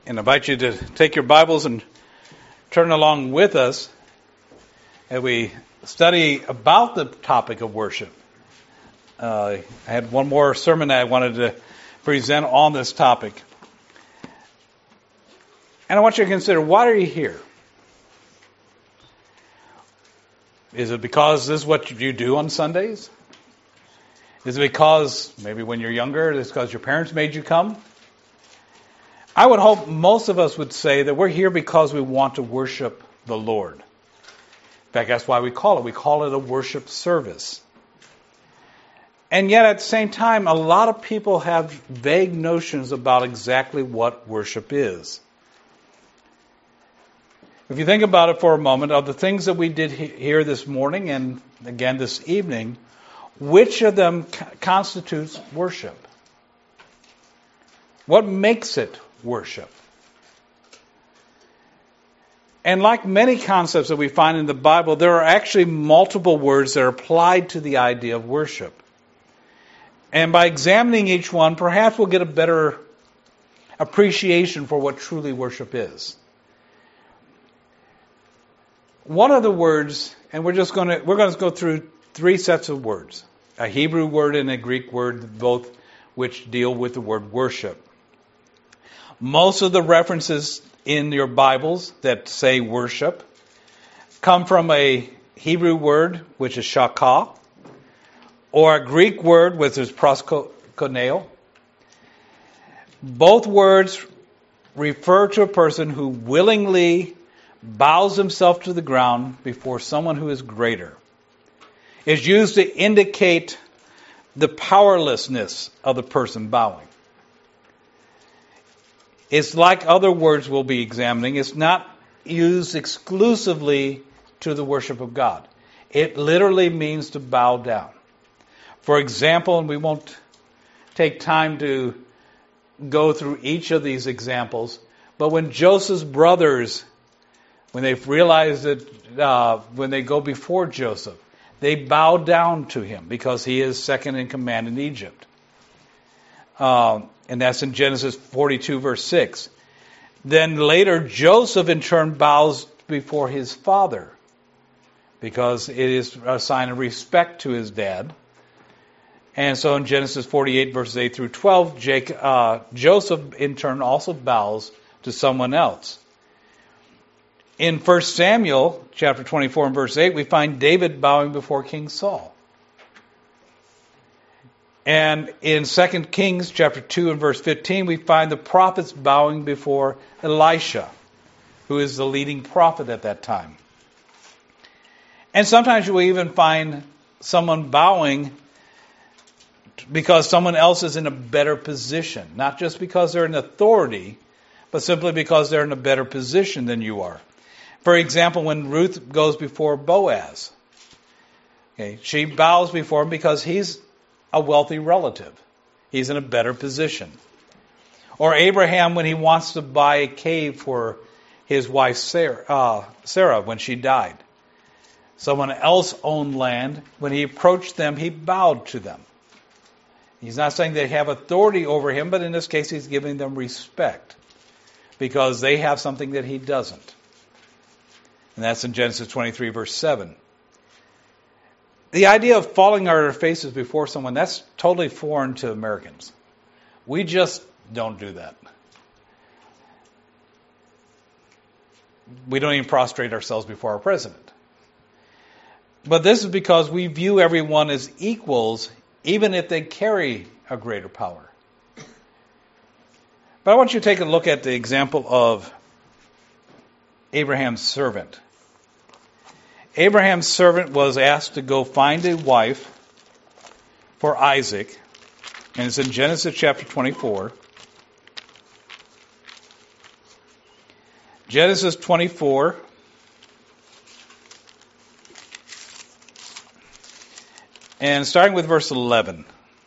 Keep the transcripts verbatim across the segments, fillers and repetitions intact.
And I invite you to take your Bibles and turn along with us as we study about the topic of worship. Uh, I had one more sermon that I wanted to present on this topic. And I want you to consider, why are you here? Is it because this is what you do on Sundays? Is it because maybe when you're younger, it's because your parents made you come? I would hope most of us would say that we're here because we want to worship the Lord. In fact, that's why we call it. We call it a worship service. And yet at the same time, a lot of people have vague notions about exactly what worship is. If you think about it for a moment, of the things that we did here this morning and again this evening, which of them constitutes worship? What makes it worship? And like many concepts that we find in the Bible, there are actually multiple words that are applied to the idea of worship. And by examining each one, perhaps we'll get a better appreciation for what truly worship is. One of the words, and we're just going to we're going to go through three sets of words, a Hebrew word and a Greek word, both which deal with the word worship. Most of the references in your Bibles that say worship come from a Hebrew word, which is shakah, or a Greek word, which is proskuneo. Both words refer to a person who willingly bows himself to the ground before someone who is greater. It's used to indicate the powerlessness of the person bowing. It's like other words we'll be examining. It's not used exclusively to the worship of God. It literally means to bow down. For example, and we won't take time to go through each of these examples, but when Joseph's brothers, when they realize that uh, when they go before Joseph, they bow down to him because he is second in command in Egypt. Um, and that's in Genesis forty-two, verse six. Then later, Joseph in turn bows before his father because it is a sign of respect to his dad. And so in Genesis forty-eight, verses eight through twelve, Jacob, uh, Joseph in turn also bows to someone else. In First Samuel, chapter twenty-four and verse eight, we find David bowing before King Saul. And in Second Kings, chapter two and verse fifteen, we find the prophets bowing before Elisha, who is the leading prophet at that time. And sometimes we even find someone bowing because someone else is in a better position. Not just because they're in authority, but simply because they're in a better position than you are. For example, when Ruth goes before Boaz, okay, she bows before him because he's a wealthy relative. He's in a better position. Or Abraham when he wants to buy a cave for his wife Sarah, uh, Sarah when she died. Someone else owned land. When he approached them, he bowed to them. He's not saying they have authority over him, but in this case he's giving them respect because they have something that he doesn't. And that's in Genesis twenty-three, verse seven. The idea of falling on our faces before someone, that's totally foreign to Americans. We just don't do that. We don't even prostrate ourselves before our president. But this is because we view everyone as equals, even if they carry a greater power. But I want you to take a look at the example of Abraham's servant. Abraham's servant was asked to go find a wife for Isaac, and it's in Genesis chapter twenty-four. Genesis twenty-four. And starting with verse eleven.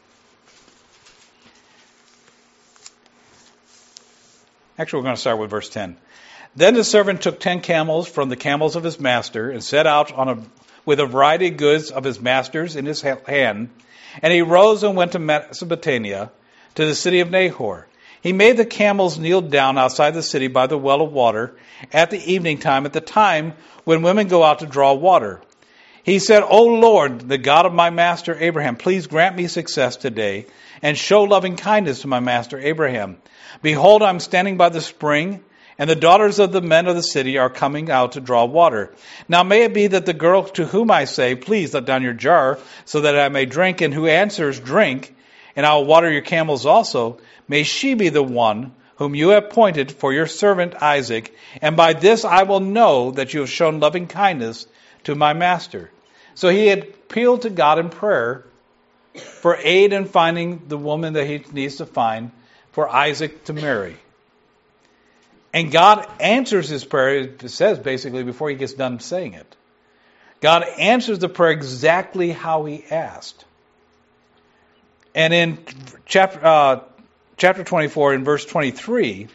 Actually, we're going to start with verse ten. Then the servant took ten camels from the camels of his master and set out on a, with a variety of goods of his master's in his hand. And he rose and went to Mesopotamia, to the city of Nahor. He made the camels kneel down outside the city by the well of water at the evening time, at the time when women go out to draw water. He said, O Lord, the God of my master Abraham, please grant me success today and show loving kindness to my master Abraham. Behold, I'm standing by the spring, and the daughters of the men of the city are coming out to draw water. Now may it be that the girl to whom I say, please let down your jar so that I may drink, and who answers, drink, and I will water your camels also, may she be the one whom you have appointed for your servant Isaac, and by this I will know that you have shown loving kindness to my master. So he had appealed to God in prayer for aid in finding the woman that he needs to find for Isaac to marry. And God answers his prayer, it says basically before he gets done saying it. God answers the prayer exactly how he asked. And in chapter, uh, chapter twenty-four, in verse twenty-three,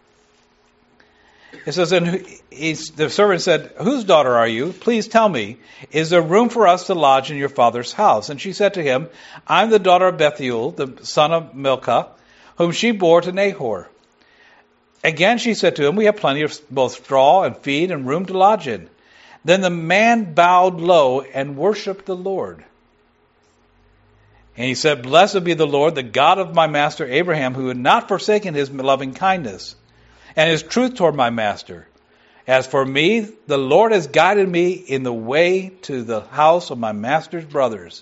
it says, and he's, the servant said, whose daughter are you? Please tell me, is there room for us to lodge in your father's house? And she said to him, I'm the daughter of Bethuel, the son of Milcah, whom she bore to Nahor. Again she said to him, we have plenty of both straw and feed and room to lodge in. Then the man bowed low and worshipped the Lord. And he said, blessed be the Lord, the God of my master Abraham, who had not forsaken his loving kindness and his truth toward my master. As for me, the Lord has guided me in the way to the house of my master's brothers.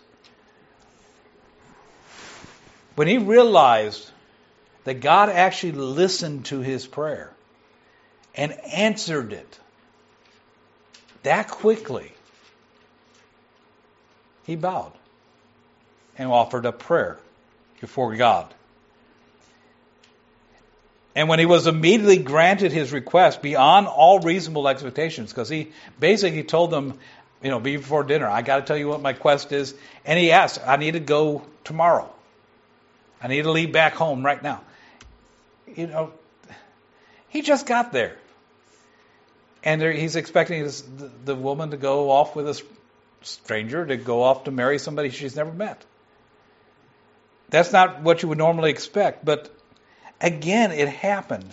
When he realized that God actually listened to his prayer and answered it that quickly, he bowed and offered up prayer before God. And when he was immediately granted his request beyond all reasonable expectations, because he basically told them, you know, before dinner, I got to tell you what my quest is. And he asked, I need to go tomorrow. I need to leave back home right now. You know, he just got there. And there, he's expecting his, the, the woman to go off with a stranger, to go off to marry somebody she's never met. That's not what you would normally expect, but again, it happened.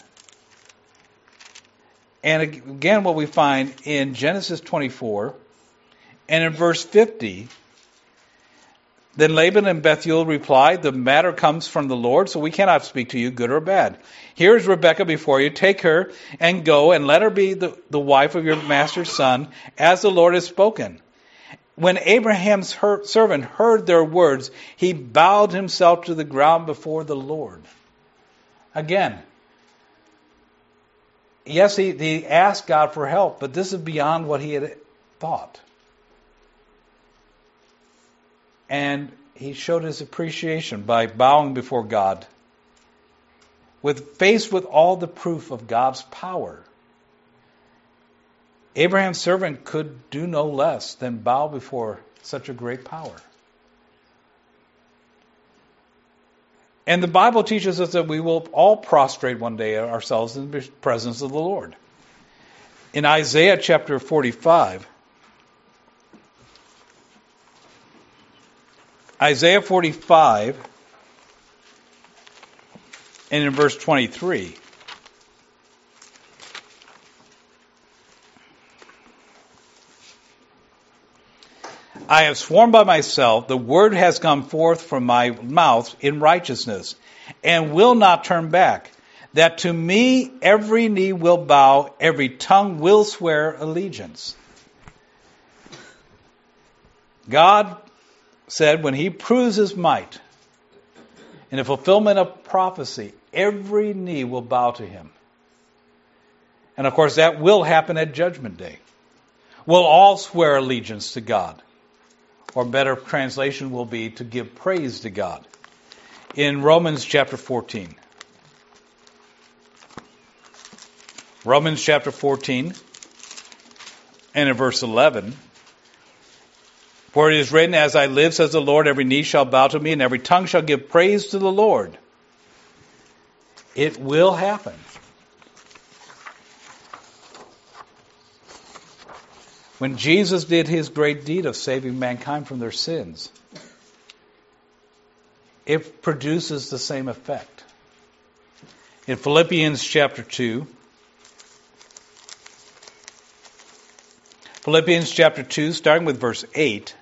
And again, what we find in Genesis twenty-four and in verse fifty, then Laban and Bethuel replied, the matter comes from the Lord, so we cannot speak to you, good or bad. Here is Rebekah before you. Take her and go and let her be the, the wife of your master's son, as the Lord has spoken. When Abraham's her, servant heard their words, he bowed himself to the ground before the Lord. Again, yes, he, he asked God for help, but this is beyond what he had thought. And he showed his appreciation by bowing before God, with faced with all the proof of God's power. Abraham's servant could do no less than bow before such a great power. And the Bible teaches us that we will all prostrate one day ourselves in the presence of the Lord. In Isaiah chapter forty-five, Isaiah forty-five, and in verse twenty-three, I have sworn by myself, the word has come forth from my mouth in righteousness, and will not turn back, that to me every knee will bow, every tongue will swear allegiance. God said when he proves his might, in the fulfillment of prophecy, every knee will bow to him. And of course that will happen at Judgment Day. We'll all swear allegiance to God. Or better translation will be to give praise to God. In Romans chapter fourteen. Romans chapter fourteen and in verse eleven. For it is written, as I live, says the Lord, every knee shall bow to me and every tongue shall give praise to the Lord. It will happen. When Jesus did his great deed of saving mankind from their sins, it produces the same effect. In Philippians chapter two, Philippians chapter two, starting with verse eight,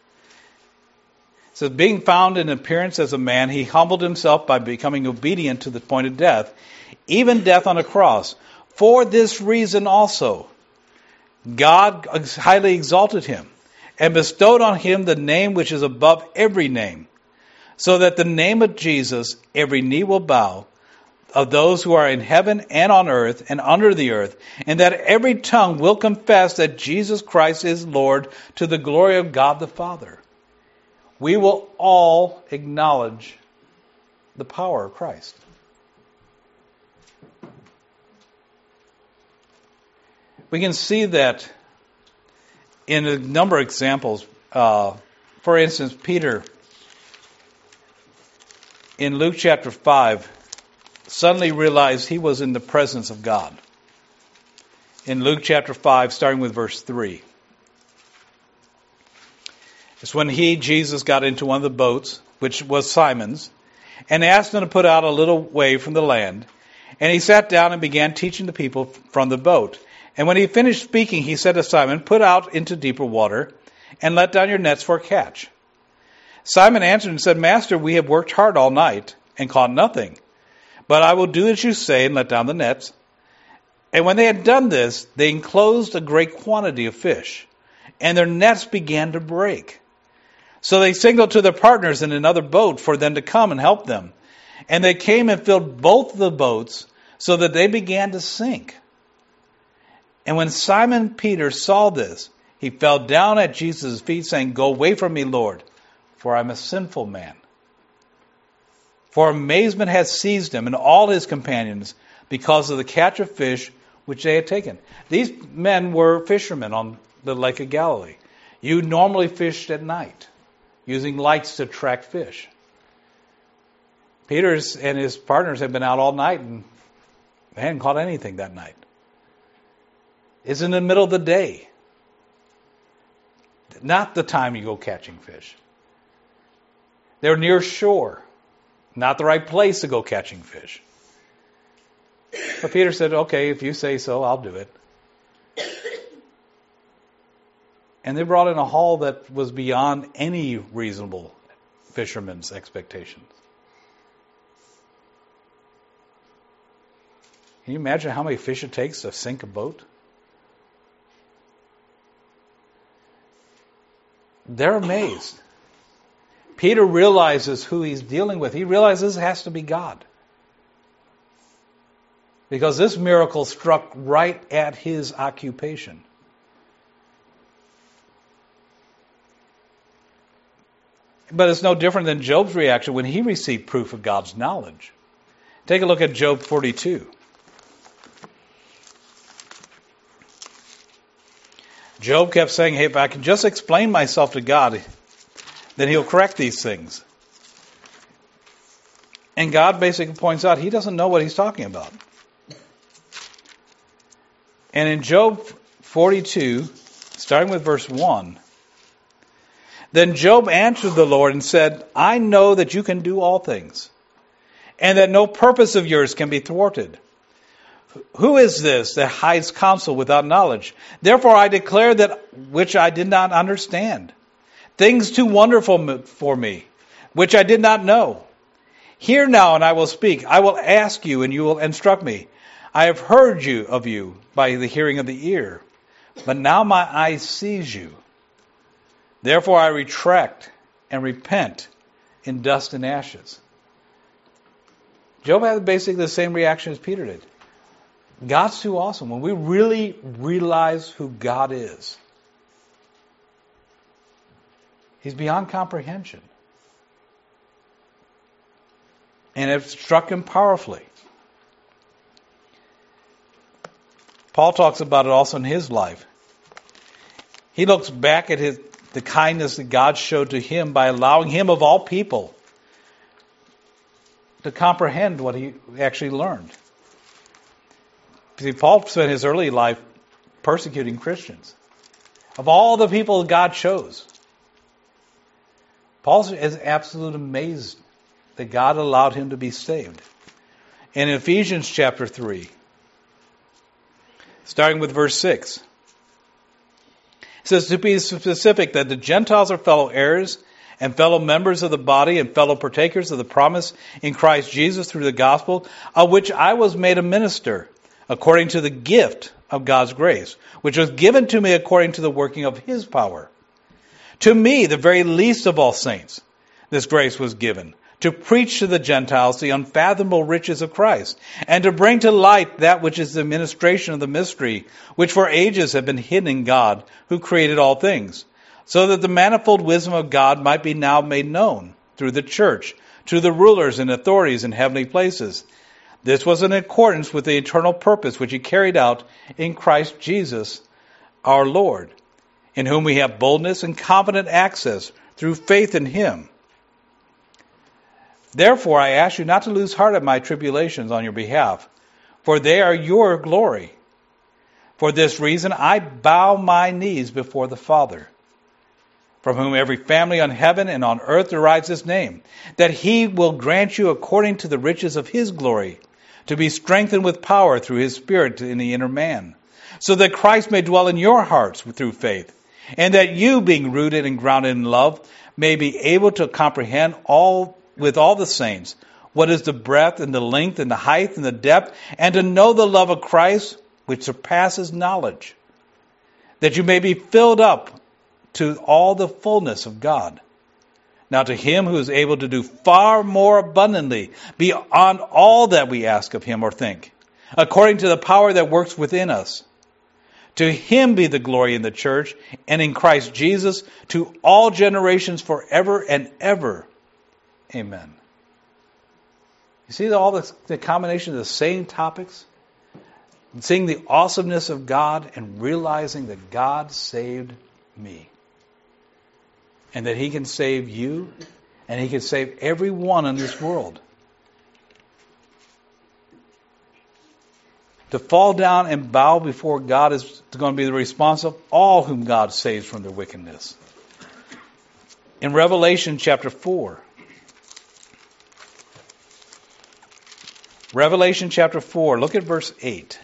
it says, being found in appearance as a man, he humbled himself by becoming obedient to the point of death, even death on a cross. For this reason also, God highly exalted him and bestowed on him the name which is above every name, so that the name of Jesus every knee will bow, of those who are in heaven and on earth and under the earth, and that every tongue will confess that Jesus Christ is Lord, to the glory of God the Father. We will all acknowledge the power of Christ. We can see that in a number of examples. Uh, for instance, Peter, in Luke chapter five, suddenly realized he was in the presence of God. In Luke chapter five, starting with verse three. It's when he, Jesus, got into one of the boats, which was Simon's, and asked him to put out a little way from the land. And he sat down and began teaching the people from the boat. And when he finished speaking, he said to Simon, put out into deeper water, and let down your nets for a catch. Simon answered and said, Master, we have worked hard all night, and caught nothing. But I will do as you say, and let down the nets. And when they had done this, they enclosed a great quantity of fish, and their nets began to break. So they signaled to their partners in another boat for them to come and help them. And they came and filled both the boats, so that they began to sink. And when Simon Peter saw this, he fell down at Jesus' feet, saying, Go away from me, Lord, for I'm a sinful man. For amazement had seized him and all his companions because of the catch of fish which they had taken. These men were fishermen on the Lake of Galilee. You normally fished at night, using lights to track fish. Peter and his partners had been out all night and they hadn't caught anything that night. It's in the middle of the day. Not the time you go catching fish. They're near shore. Not the right place to go catching fish. But Peter said, okay, if you say so, I'll do it. And they brought in a haul that was beyond any reasonable fisherman's expectations. Can you imagine how many fish it takes to sink a boat? They're amazed. Peter realizes who he's dealing with. He realizes it has to be God. Because this miracle struck right at his occupation. But it's no different than Job's reaction when he received proof of God's knowledge. Take a look at Job forty-two. Job kept saying, hey, if I can just explain myself to God, then he'll correct these things. And God basically points out he doesn't know what he's talking about. And in Job forty-two, starting with verse one, then Job answered the Lord and said, I know that you can do all things, and that no purpose of yours can be thwarted. Who is this that hides counsel without knowledge? Therefore I declare that which I did not understand, things too wonderful for me, which I did not know. Hear now, and I will speak. I will ask you, and you will instruct me. I have heard you of you by the hearing of the ear, but now my eye sees you. Therefore I retract and repent in dust and ashes. Job had basically the same reaction as Peter did. God's too awesome. When we really realize who God is, He's beyond comprehension. And it struck him powerfully. Paul talks about it also in his life. He looks back at his, the kindness that God showed to him by allowing him, of all people, to comprehend what he actually learned. See, Paul spent his early life persecuting Christians. Of all the people God chose, Paul is absolutely amazed that God allowed him to be saved. in Ephesians chapter three, starting with verse six. It says, to be specific, that the Gentiles are fellow heirs and fellow members of the body and fellow partakers of the promise in Christ Jesus through the gospel, of which I was made a minister, according to the gift of God's grace, which was given to me according to the working of his power. To me, the very least of all saints, this grace was given, to preach to the Gentiles the unfathomable riches of Christ, and to bring to light that which is the administration of the mystery, which for ages have been hidden in God, who created all things, so that the manifold wisdom of God might be now made known through the church to the rulers and authorities in heavenly places. This was in accordance with the eternal purpose which he carried out in Christ Jesus our Lord, in whom we have boldness and confident access through faith in him. Therefore I ask you not to lose heart at my tribulations on your behalf, for they are your glory. For this reason I bow my knees before the Father, from whom every family on heaven and on earth derives his name, that he will grant you according to the riches of his glory, to be strengthened with power through his Spirit in the inner man, so that Christ may dwell in your hearts through faith, and that you, being rooted and grounded in love, may be able to comprehend all with all the saints what is the breadth and the length and the height and the depth, and to know the love of Christ, which surpasses knowledge, that you may be filled up to all the fullness of God. Now to him who is able to do far more abundantly beyond all that we ask of him or think, according to the power that works within us, to him be the glory in the church and in Christ Jesus to all generations forever and ever. Amen. You see all the, the combination of the same topics? Seeing the awesomeness of God and realizing that God saved me. And that he can save you, and he can save everyone in this world. To fall down and bow before God is going to be the response of all whom God saves from their wickedness. In Revelation chapter four, Revelation chapter four, look at verse eight.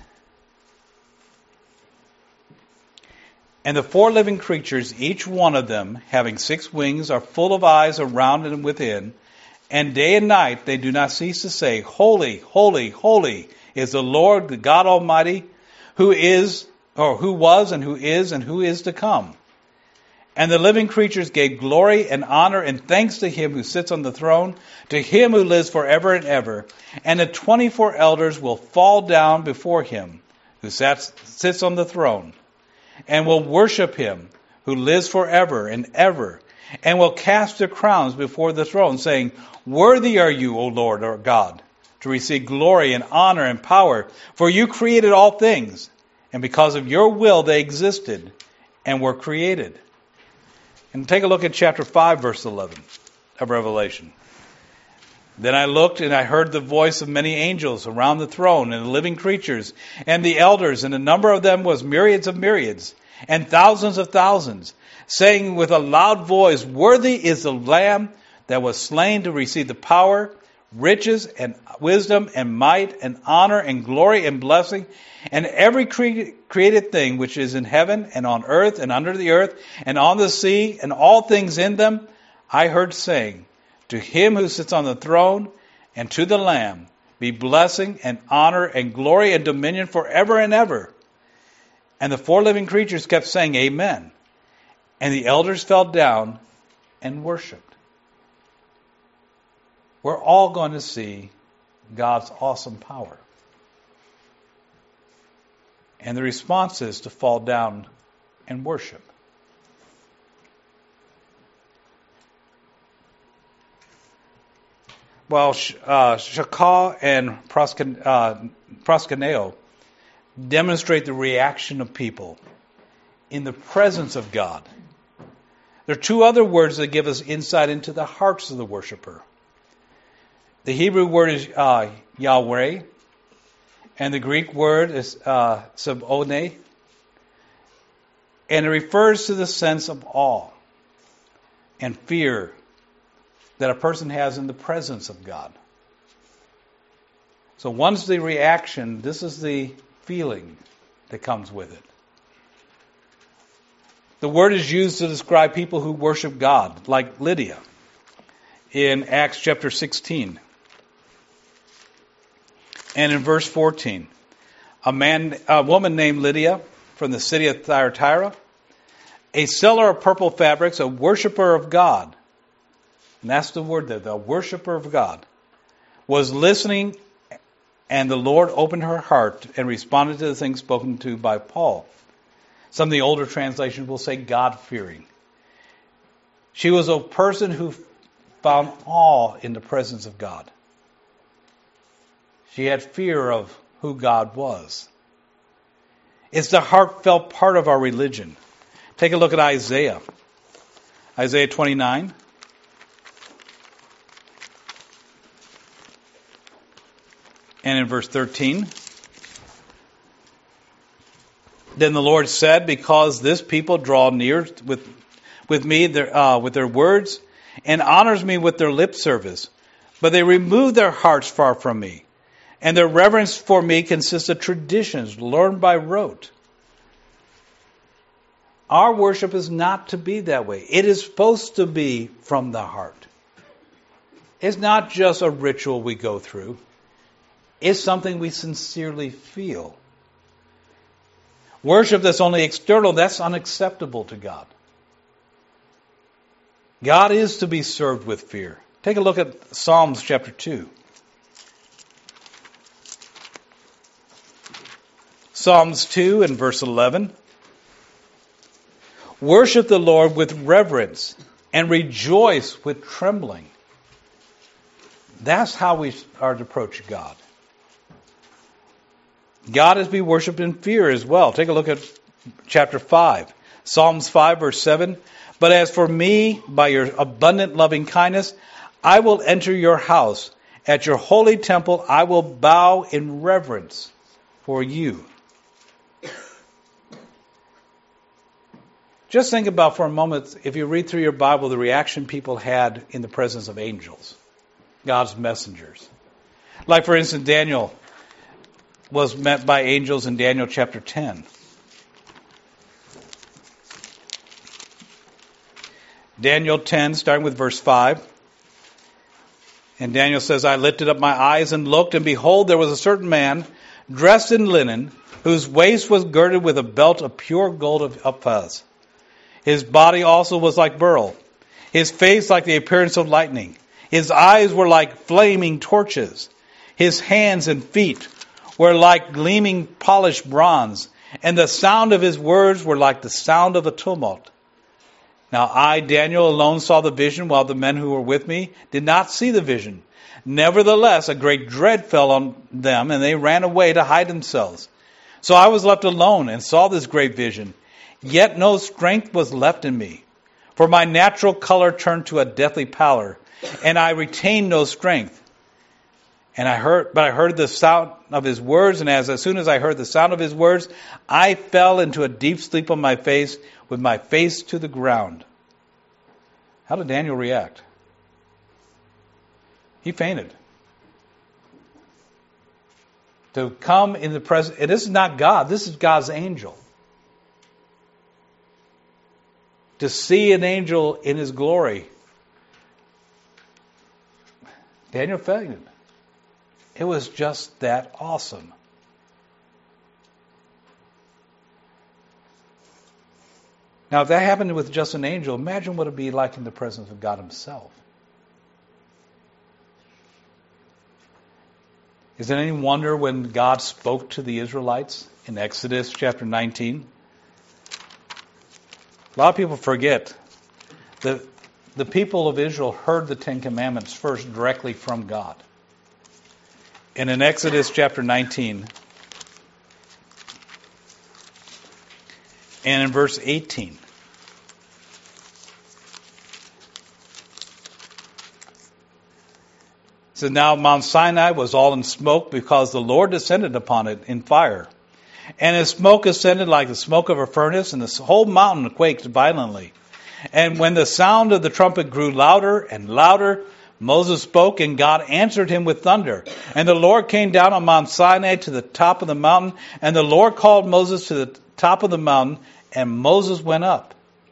And the four living creatures, each one of them, having six wings, are full of eyes around and within. And day and night they do not cease to say, Holy, holy, holy is the Lord, the God Almighty, who is, or who was, and who is, and who is to come. And the living creatures gave glory and honor and thanks to him who sits on the throne, to him who lives forever and ever. And the twenty-four elders will fall down before him who sats, sits on the throne, and will worship him who lives forever and ever, and will cast their crowns before the throne, saying, Worthy are you, O Lord our God, to receive glory and honor and power, for you created all things, and because of your will they existed and were created. And take a look at chapter five, verse eleven of Revelation. Then I looked, and I heard the voice of many angels around the throne, and the living creatures, and the elders, and the number of them was myriads of myriads, and thousands of thousands, saying with a loud voice, Worthy is the Lamb that was slain to receive the power, riches, and wisdom, and might, and honor, and glory, and blessing, and every cre- created thing which is in heaven, and on earth, and under the earth, and on the sea, and all things in them, I heard saying, To him who sits on the throne, and to the Lamb, be blessing, and honor, and glory, and dominion forever and ever. And the four living creatures kept saying, Amen. And the elders fell down and worshipped. We're all going to see God's awesome power. And the response is to fall down and worship. Well, uh, Shakal and Proskuneo uh, Proskuneo demonstrate the reaction of people in the presence of God. There are two other words that give us insight into the hearts of the worshiper. The Hebrew word is uh, Yahweh, and the Greek word is uh, Sabone, and it refers to the sense of awe and fear that a person has in the presence of God. So one's the reaction, this is the feeling that comes with it. The word is used to describe people who worship God, like Lydia in Acts chapter sixteen. And in verse fourteen, a man, a woman named Lydia from the city of Thyatira, a seller of purple fabrics, a worshiper of God, and that's the word there, the worshiper of God, was listening, and the Lord opened her heart and responded to the things spoken to by Paul. Some of the older translations will say God-fearing. She was a person who found awe in the presence of God. She had fear of who God was. It's the heartfelt part of our religion. Take a look at Isaiah. Isaiah twenty-nine. And in verse thirteen. Then the Lord said, because this people draw near with, with me their, uh, with their words and honors me with their lip service, but they remove their hearts far from me. And their reverence for me consists of traditions learned by rote. Our worship is not to be that way. It is supposed to be from the heart. It's not just a ritual we go through. It's something we sincerely feel. Worship that's only external, that's unacceptable to God. God is to be served with fear. Take a look at Psalms chapter two. Psalms two and verse eleven. Worship the Lord with reverence and rejoice with trembling. That's how we are to approach God. God is to be worshipped in fear as well. Take a look at chapter five. Psalms five verse seven. But as for me, by your abundant loving kindness, I will enter your house. At your holy temple, I will bow in reverence for you. Just think about for a moment, if you read through your Bible, the reaction people had in the presence of angels, God's messengers. Like, for instance, Daniel was met by angels in Daniel chapter ten. Daniel ten, starting with verse five. And Daniel says, I lifted up my eyes and looked, and behold, there was a certain man dressed in linen, whose waist was girded with a belt of pure gold of Uphaz. His body also was like beryl, his face like the appearance of lightning. His eyes were like flaming torches. His hands and feet were like gleaming polished bronze, and the sound of his words were like the sound of a tumult. Now I, Daniel, alone saw the vision, while the men who were with me did not see the vision. Nevertheless, a great dread fell on them, and they ran away to hide themselves. So I was left alone and saw this great vision. Yet no strength was left in me, for my natural color turned to a deathly pallor, and I retained no strength. And I heard, but I heard the sound of his words, and as, as soon as I heard the sound of his words, I fell into a deep sleep on my face, with my face to the ground. How did Daniel react? He fainted. To come in the presence, and this is not God, this is God's angel. To see an angel in his glory, Daniel fainted. It was just that awesome. Now, if that happened with just an angel, imagine what it would be like in the presence of God himself. Is it any wonder when God spoke to the Israelites in Exodus chapter nineteen? A lot of people forget that the people of Israel heard the Ten Commandments first directly from God. And in Exodus chapter nineteen, and in verse eighteen, it says, now Mount Sinai was all in smoke because the Lord descended upon it in fire. And his smoke ascended like the smoke of a furnace, and the whole mountain quaked violently. And when the sound of the trumpet grew louder and louder, Moses spoke, and God answered him with thunder. And the Lord came down on Mount Sinai to the top of the mountain, and the Lord called Moses to the top of the mountain, and Moses went up.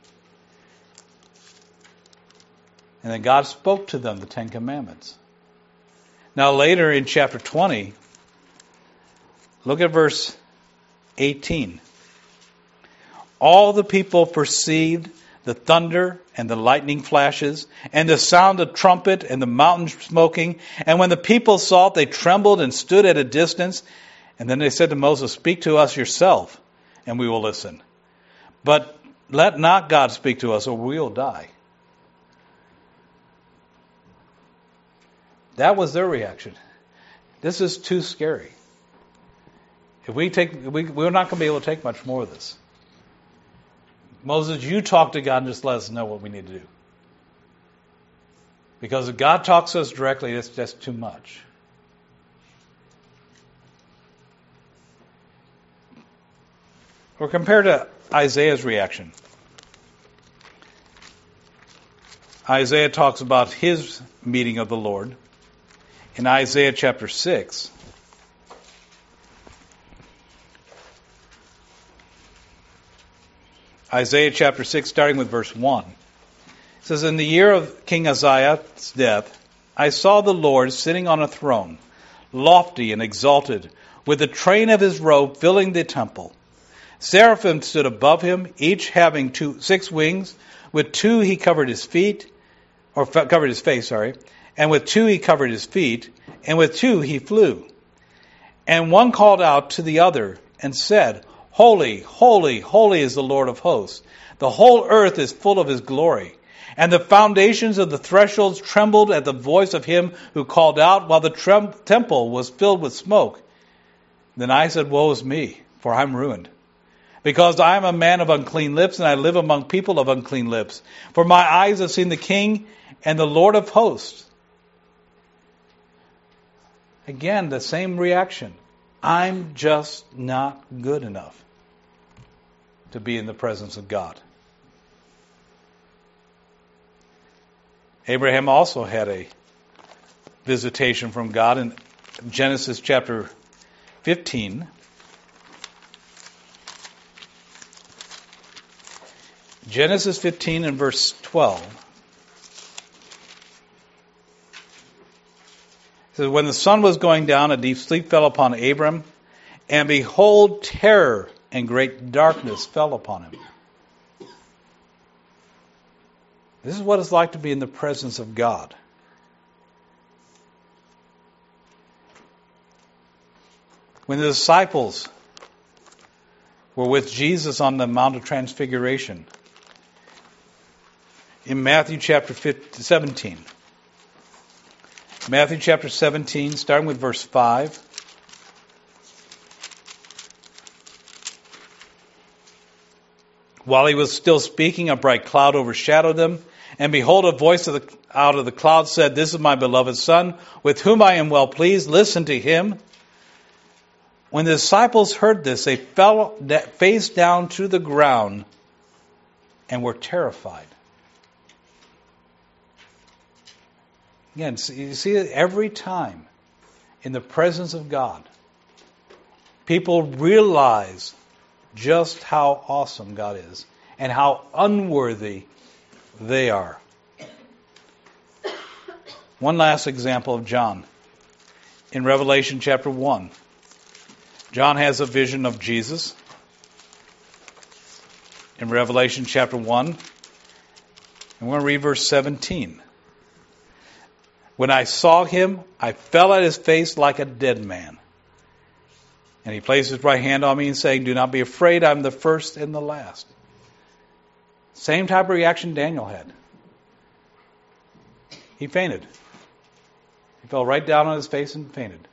And then God spoke to them the Ten Commandments. Now later in chapter twenty, look at verse eighteen. All the people perceived the thunder and the lightning flashes, and the sound of trumpet and the mountain smoking. And when the people saw it, they trembled and stood at a distance. And then they said to Moses, "Speak to us yourself, and we will listen. But let not God speak to us, or we will die." That was their reaction. This is too scary. If we take, we, we're not going to be able to take much more of this. Moses, you talk to God and just let us know what we need to do. Because if God talks to us directly, it's just too much. Or compared to Isaiah's reaction. Isaiah talks about his meeting of the Lord. In Isaiah chapter six, Isaiah chapter six, starting with verse one. It says, "In the year of King Uzziah's death, I saw the Lord sitting on a throne, lofty and exalted, with the train of his robe filling the temple. Seraphim stood above him, each having two, six wings. With two he covered his feet, or covered his face, sorry. And with two he covered his feet, and with two he flew. And one called out to the other and said, 'Holy, holy, holy is the Lord of hosts. The whole earth is full of his glory.' And the foundations of the thresholds trembled at the voice of him who called out, while the trem- temple was filled with smoke. Then I said, 'Woe is me, for I'm ruined, because I am a man of unclean lips, and I live among people of unclean lips. For my eyes have seen the King and the Lord of hosts.'" Again, the same reaction. I'm just not good enough to be in the presence of God. Abraham also had a visitation from God in Genesis chapter fifteen. Genesis fifteen and verse twelve. It says, "When the sun was going down, a deep sleep fell upon Abram, and behold, terror and great darkness fell upon him." This is what it's like to be in the presence of God. When the disciples were with Jesus on the Mount of Transfiguration, in Matthew chapter seventeen, Matthew chapter seventeen, starting with verse five. "While he was still speaking, a bright cloud overshadowed them. And behold, a voice of the, out of the cloud said, 'This is my beloved Son, with whom I am well pleased. Listen to him.' When the disciples heard this, they fell face down to the ground and were terrified." Again, you see, every time in the presence of God, people realize just how awesome God is and how unworthy they are. One last example of John. In Revelation chapter one, John has a vision of Jesus. In Revelation chapter one, and we're going to read verse seventeen. "When I saw him, I fell at his face like a dead man. And he placed his right hand on me and saying, 'Do not be afraid, I'm the first and the last.'" Same type of reaction Daniel had. He fainted. He fell right down on his face and fainted.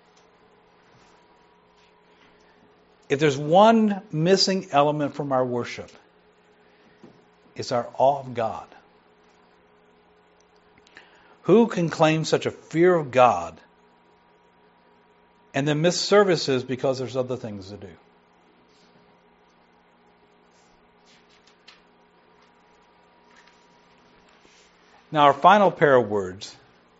If there's one missing element from our worship, it's our awe of God. Who can claim such a fear of God and then miss services because there's other things to do? Now, our final pair of words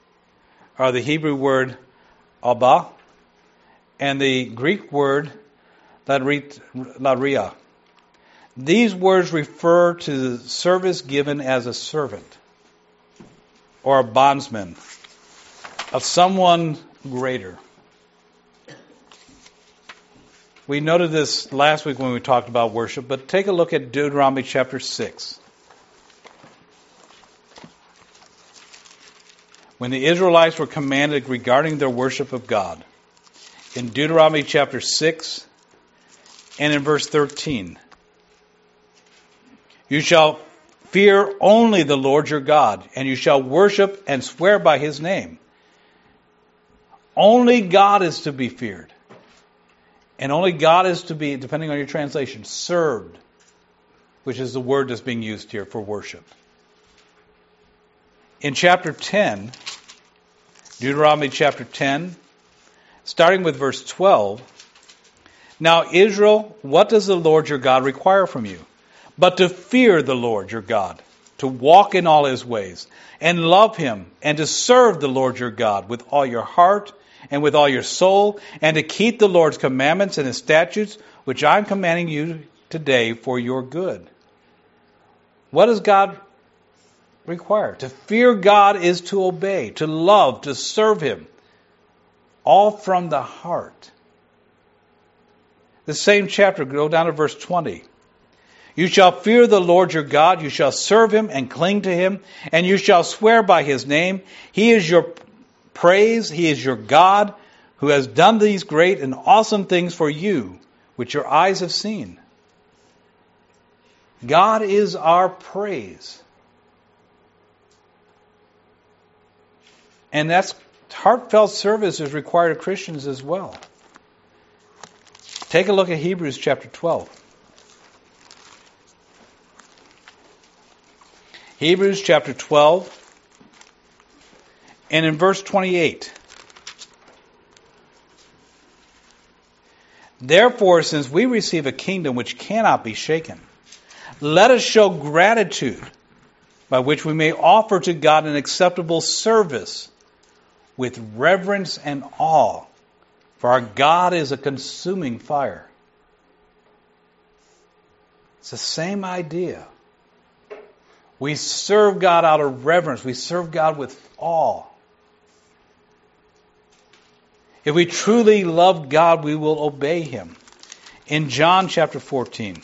are the Hebrew word Abba and the Greek word Laria. These words refer to the service given as a servant or a bondsman of someone greater. We noted this last week when we talked about worship, but take a look at Deuteronomy chapter six. When the Israelites were commanded regarding their worship of God, in Deuteronomy chapter six and in verse thirteen, you shall fear only the Lord your God, and you shall worship and swear by his name. Only God is to be feared. And only God is to be, depending on your translation, served, which is the word that's being used here for worship. In chapter ten, Deuteronomy chapter ten, starting with verse twelve, now Israel, what does the Lord your God require from you? But to fear the Lord your God, to walk in all his ways, and love him, and to serve the Lord your God with all your heart and with all your soul, and to keep the Lord's commandments and his statutes, which I'm commanding you today for your good. What does God require? To fear God is to obey, to love, to serve him, all from the heart. The same chapter, go down to verse twenty. You shall fear the Lord your God, you shall serve him and cling to him, and you shall swear by his name. He is your praise, he is your God, who has done these great and awesome things for you, which your eyes have seen. God is our praise. And that's heartfelt service is required of Christians as well. Take a look at Hebrews chapter twelve. Hebrews chapter twelve, and in verse twenty-eight. Therefore, since we receive a kingdom which cannot be shaken, let us show gratitude by which we may offer to God an acceptable service with reverence and awe, for our God is a consuming fire. It's the same idea. We serve God out of reverence. We serve God with awe. If we truly love God, we will obey him. In John chapter fourteen,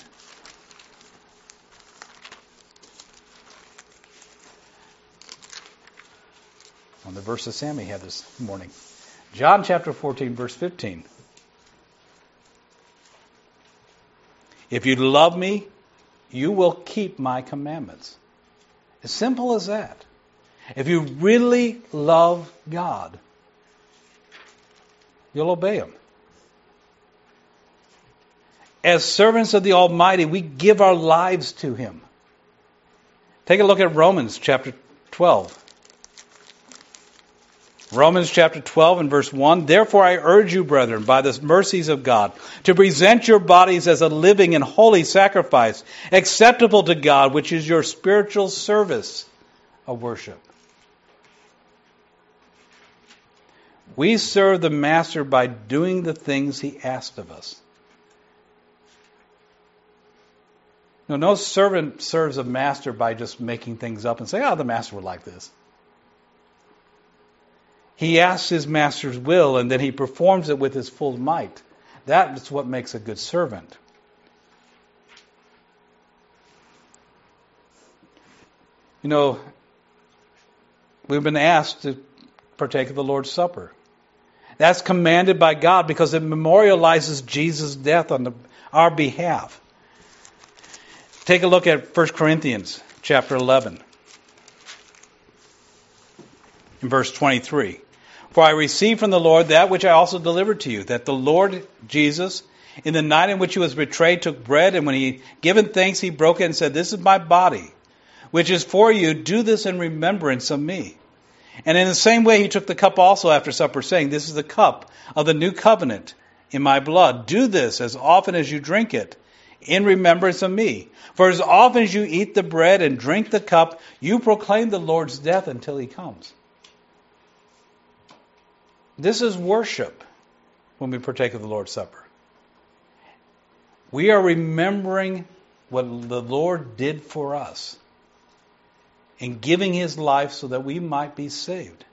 on the verse that Sammy had this morning. John chapter fourteen, verse fifteen. If you love me, you will keep my commandments. As simple as that. If you really love God, you'll obey him. As servants of the Almighty, we give our lives to him. Take a look at Romans chapter twelve. Romans chapter twelve and verse one. Therefore I urge you, brethren, by the mercies of God, to present your bodies as a living and holy sacrifice, acceptable to God, which is your spiritual service of worship. We serve the Master by doing the things he asked of us. No, no servant serves a master by just making things up and saying, oh, the master would like this. He asks his master's will, and then he performs it with his full might. That is what makes a good servant. You know, we've been asked to partake of the Lord's Supper. That's commanded by God because it memorializes Jesus' death on the, our behalf. Take a look at First Corinthians chapter eleven. In verse twenty-three. For I received from the Lord that which I also delivered to you, that the Lord Jesus, in the night in which he was betrayed, took bread, and when he given thanks, he broke it and said, this is my body, which is for you. Do this in remembrance of me. And in the same way, he took the cup also after supper, saying, this is the cup of the new covenant in my blood. Do this as often as you drink it in remembrance of me. For as often as you eat the bread and drink the cup, you proclaim the Lord's death until he comes. This is worship when we partake of the Lord's Supper. We are remembering what the Lord did for us in giving His life so that we might be saved.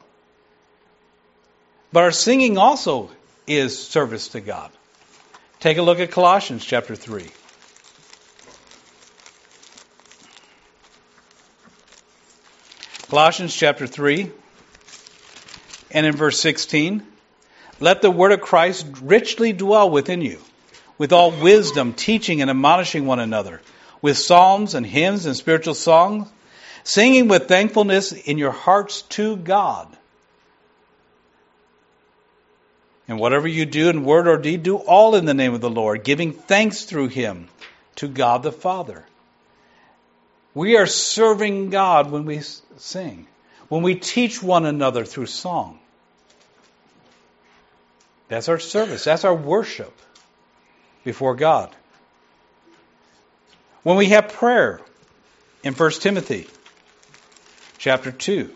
But our singing also is service to God. Take a look at Colossians chapter three. Colossians chapter three, and in verse sixteen, let the word of Christ richly dwell within you, with all wisdom, teaching and admonishing one another, with psalms and hymns and spiritual songs, singing with thankfulness in your hearts to God. And whatever you do in word or deed, do all in the name of the Lord, giving thanks through Him to God the Father. We are serving God when we sing, when we teach one another through song. That's our service. That's our worship before God. When we have prayer in First Timothy chapter two.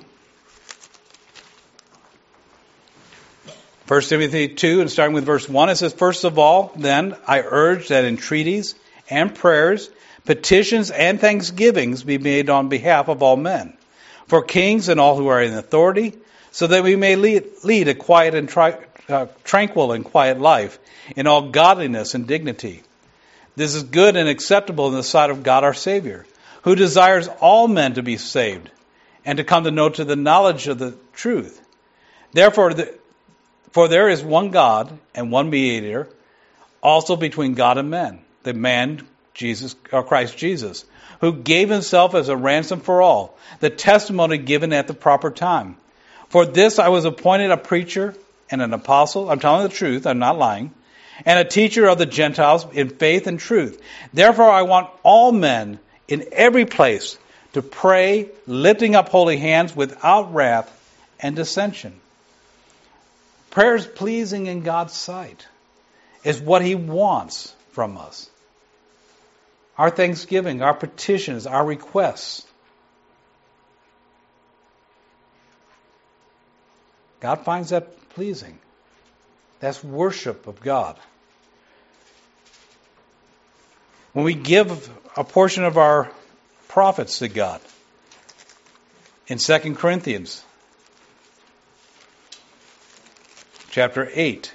First Timothy two, and starting with verse one, it says, first of all, then, I urge that entreaties and prayers, petitions and thanksgivings be made on behalf of all men, for kings and all who are in authority, so that we may lead, lead a quiet and tri- uh, tranquil and quiet life in all godliness and dignity. This is good and acceptable in the sight of God our Savior, who desires all men to be saved and to come to know to the knowledge of the truth. Therefore, the, for there is one God and one mediator, also between God and men, the man Jesus or Christ Jesus, who gave Himself as a ransom for all, the testimony given at the proper time. For this I was appointed a preacher and an apostle. I'm telling the truth, I'm not lying. And a teacher of the Gentiles in faith and truth. Therefore I want all men in every place to pray, lifting up holy hands without wrath and dissension. Prayer is pleasing in God's sight. It's what He wants from us. Our thanksgiving, our petitions, our requests. God finds that pleasing. That's worship of God. When we give a portion of our profits to God, in Second Corinthians chapter eight.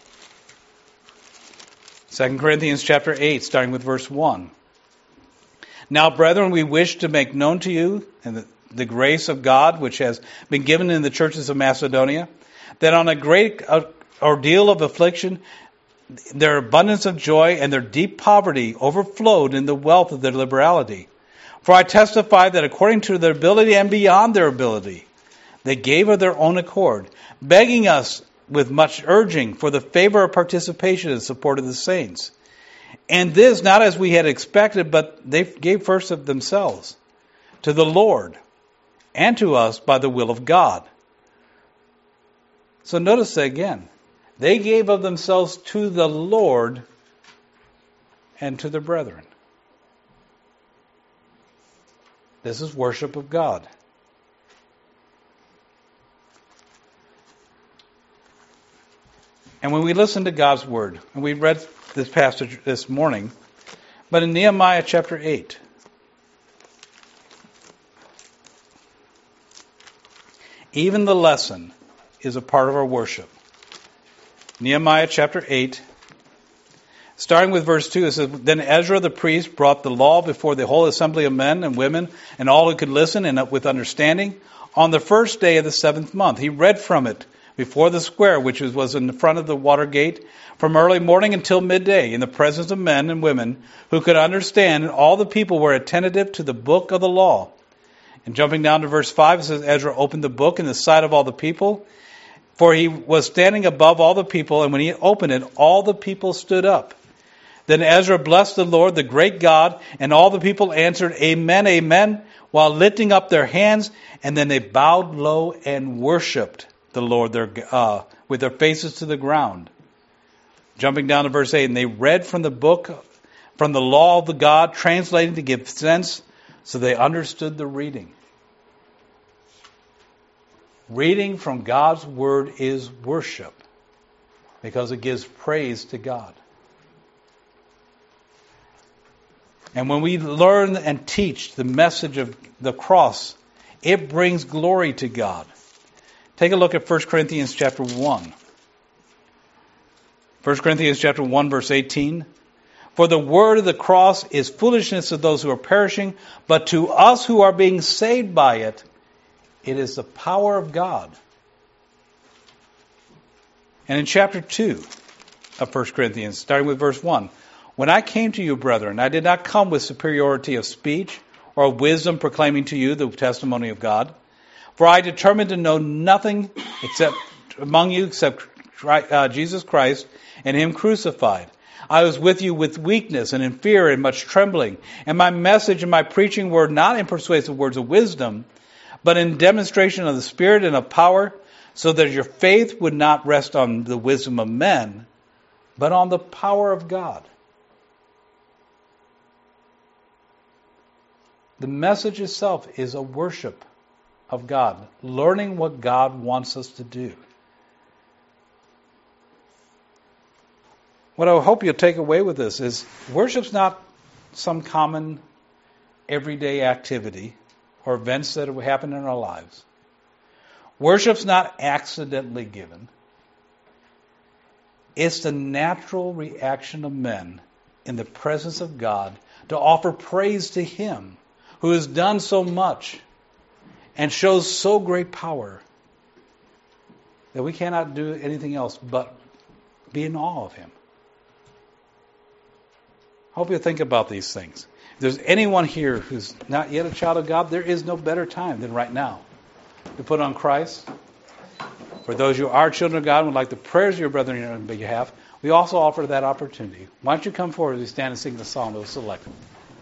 Second Corinthians chapter eight, starting with verse one. Now, brethren, we wish to make known to you and the, the grace of God which has been given in the churches of Macedonia, that on a great uh, ordeal of affliction, their abundance of joy and their deep poverty overflowed in the wealth of their liberality. For I testify that according to their ability and beyond their ability, they gave of their own accord, begging us with much urging for the favor of participation in support of the saints. And this not as we had expected, but they gave first of themselves to the Lord and to us by the will of God. So notice that again. They gave of themselves to the Lord and to their brethren. This is worship of God. And when we listen to God's Word, and we read this passage this morning, but in Nehemiah chapter eight, even the lesson is a part of our worship. Nehemiah chapter eight, starting with verse two, it says, Then Ezra the priest brought the law before the whole assembly of men and women and all who could listen and with understanding on the first day of the seventh month. He read from it before the square, which was in the front of the water gate, from early morning until midday, in the presence of men and women who could understand, and all the people were attentive to the book of the law. And jumping down to verse five, it says, Ezra opened the book in the sight of all the people, for he was standing above all the people, and when he opened it, all the people stood up. Then Ezra blessed the Lord, the great God, and all the people answered, Amen, Amen, while lifting up their hands, and then they bowed low and worshipped the Lord their uh, with their faces to the ground. Jumping down to verse eight, and they read from the book, from the law of the God, translating to give sense, so they understood the reading. Reading from God's Word is worship because it gives praise to God. And when we learn and teach the message of the cross, it brings glory to God. Take a look at First Corinthians chapter one. First Corinthians chapter one, verse eighteen. For the word of the cross is foolishness to those who are perishing, but to us who are being saved by it, it is the power of God. And in chapter two of First Corinthians, starting with verse one, when I came to you, brethren, I did not come with superiority of speech or of wisdom proclaiming to you the testimony of God. For I determined to know nothing except among you except uh, Jesus Christ and Him crucified. I was with you with weakness and in fear and much trembling. And my message and my preaching were not in persuasive words of wisdom, but in demonstration of the Spirit and of power, so that your faith would not rest on the wisdom of men, but on the power of God. The message itself is a worship of God, learning what God wants us to do. What I hope you'll take away with this is worship's not some common everyday activity or events that have happened in our lives. Worship's not accidentally given. It's the natural reaction of men in the presence of God to offer praise to Him who has done so much and shows so great power that we cannot do anything else but be in awe of Him. I hope you think about these things. If there's anyone here who's not yet a child of God, there is no better time than right now to put on Christ. For those who are children of God and would like the prayers of your brethren on behalf, we also offer that opportunity. Why don't you come forward as we stand and sing the song that was selected.